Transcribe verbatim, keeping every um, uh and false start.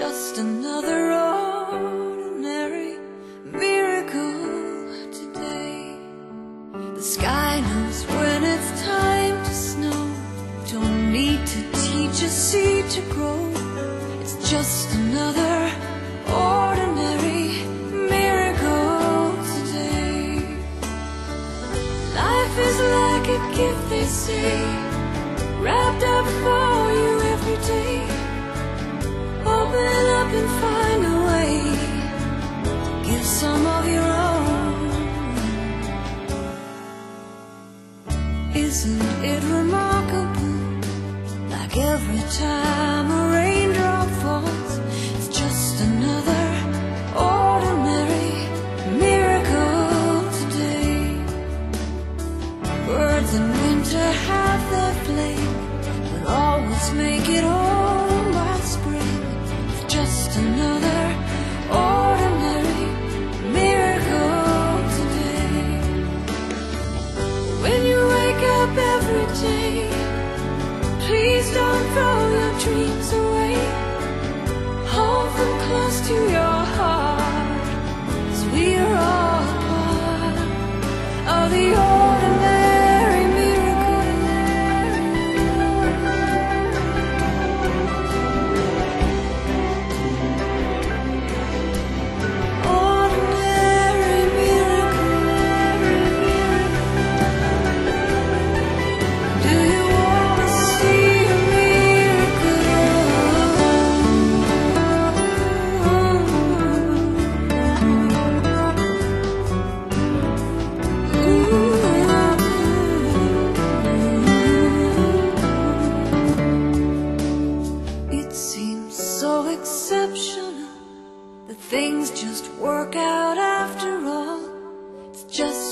just another ordinary miracle today. The sky knows when it's time to snow. Don't need to teach a seed to grow. It's just another ordinary miracle today. Life is like a gift, they say, wrapped up for you every day. Open up and find a way to give some of your own. Isn't it remarkable? Like every time a raindrop falls, it's just another ordinary miracle today. Birds in winter have their flame, but always make it home by spring. It's just another ordinary miracle today. When you wake up every day, please don't throw your dreams away. Hold them close to your heart, 'cause we are all part of the ordinary miracle. Ordinary miracle. Do you want to see a miracle? It seems so exceptional that things just work out after all. It's just